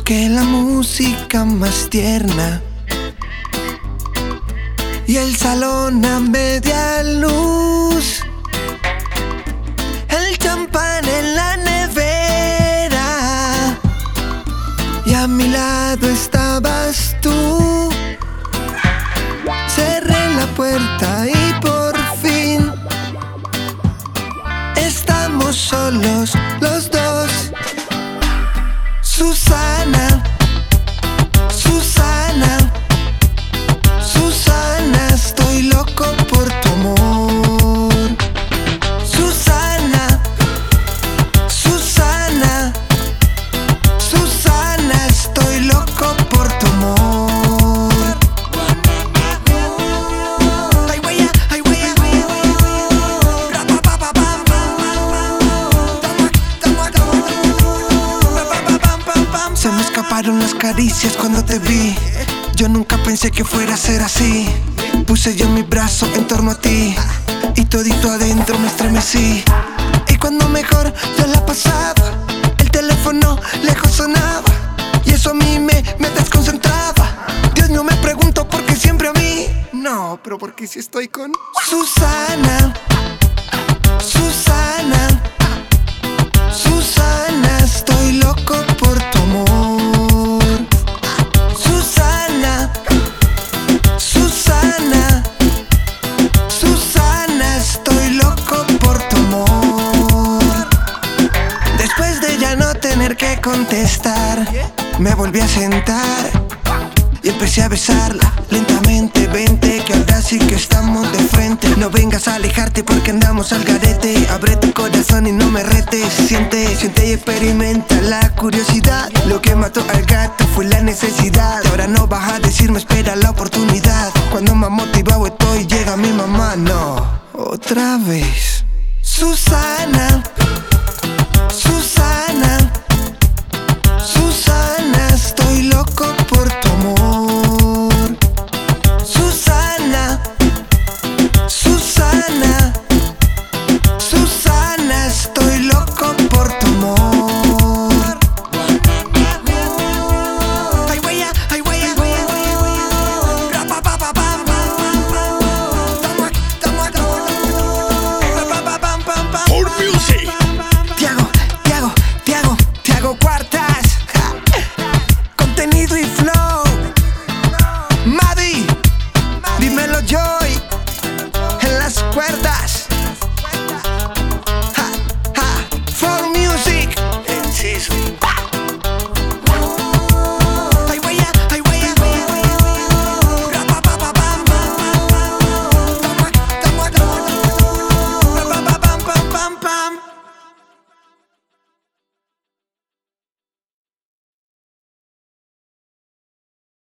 que la música más tierna y el salón a media luz, el champán en la nevera y a mi lado estabas tú. Cerré la puerta y por fin estamos solos los dos. Susana, Susana, Susana, estoy loco por tu amor. Susana, Susana, Susana, estoy loco por tu amor. Ay, güey, ay, güey, se me escaparon las caricias cuando te vi. Yo nunca pensé que fuera a ser así. Puse yo mi brazo en torno a ti y todito adentro me estremecí. Y cuando mejor yo la pasaba, el teléfono lejos sonaba y eso a mí me desconcentraba. Dios, no me pregunto por qué siempre a mí. No, pero porque si estoy con Susana, Susana, Susana, estoy loco por tu amor. Susana, Susana, Susana, estoy loco por tu amor. Después de ya no tener que contestar, me volví a sentar y empecé a besarla lentamente. Vente que ahora sí que estamos de frente. No vengas a alejarte porque andamos al garete. Abre tu corazón y no me retes. Siente, siente y experimenta la curiosidad. Lo que mató al gato fue la necesidad. Ahora no vas a decirme espera la oportunidad. Cuando más motivado estoy llega mi mamá. No, otra vez. Susana,